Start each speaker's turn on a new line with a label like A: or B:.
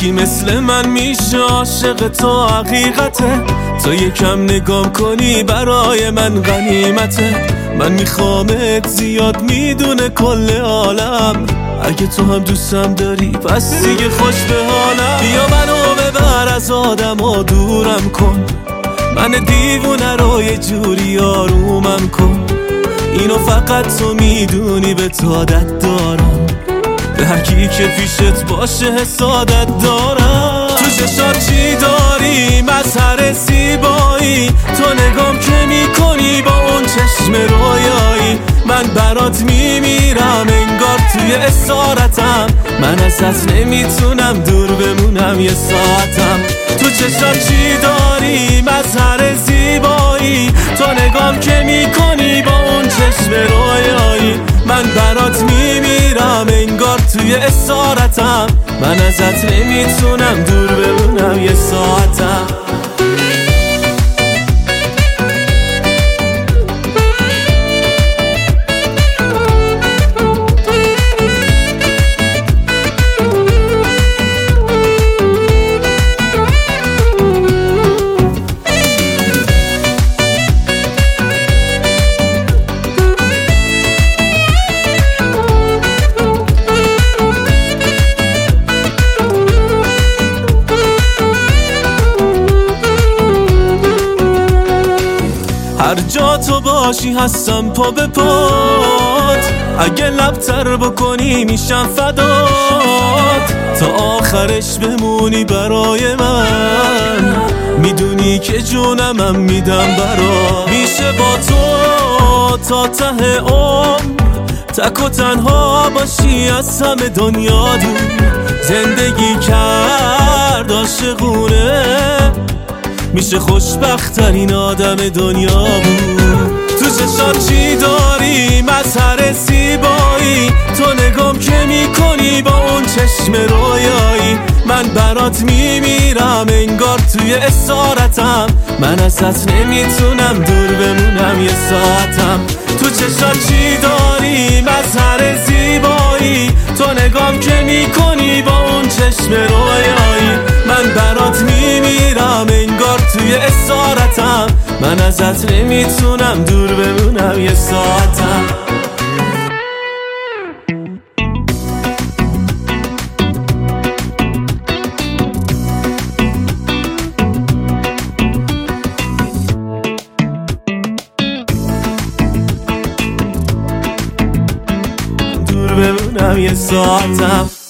A: کی مثل من میشه عاشق تو حقیقته؟ تو یکم نگام کنی برای من غنیمته. من میخوامت زیاد میدونه کل عالم، اگه تو هم دوستم داری پس دیگه خوش به حالم. بیا منو ببر از آدم ها دورم کن، من دیوونه رو یه جوری آرومم کن. اینو فقط تو میدونی به تو عادت دارم، به هر کی که پیشت باشه حسادت دارم. تو چشات چی داری مظهر زیبایی، تو نگام که میکنی با اون چشم رویایی. من برات میمیرم انگار توی اسارتم، من ازت نمیتونم دور بمونم یه ساعتم. تو چشات چی داری مظهر زیبایی، تو نگام که میکنی با اون چشم رویایی. من برات میمیرم انگار توی اسارتم، من ازت نمیتونم دور بمونم یه ساعتم. هر جا تو باشی هستم پا به پات، اگه لبتر بکنی میشم فدات. تا آخرش بمونی برای من، میدونی که جونمم میدم برات. میشه با تو تا ته عمر تک و تنها باشی از همه دنیا دور. زندگی کرد عاشقونه، میشه خوشبخت‌ترین آدم دنیا بود. تو چشات چی داری مظهر زیبایی، تو نگام که میکنی با اون چشم رویایی. من برات میمیرم انگار توی اسارتم، من ازت نمیتونم دور بمونم یه ساعتم. تو چشات چی داری مظهر زیبایی، تو نگام که میکنی با اون چشم رویایی. من برات میمیرم انگار توی اسارتم، من ازت نمیتونم دور بمونم یه ساعتم. دور بمونم یه ساعتم.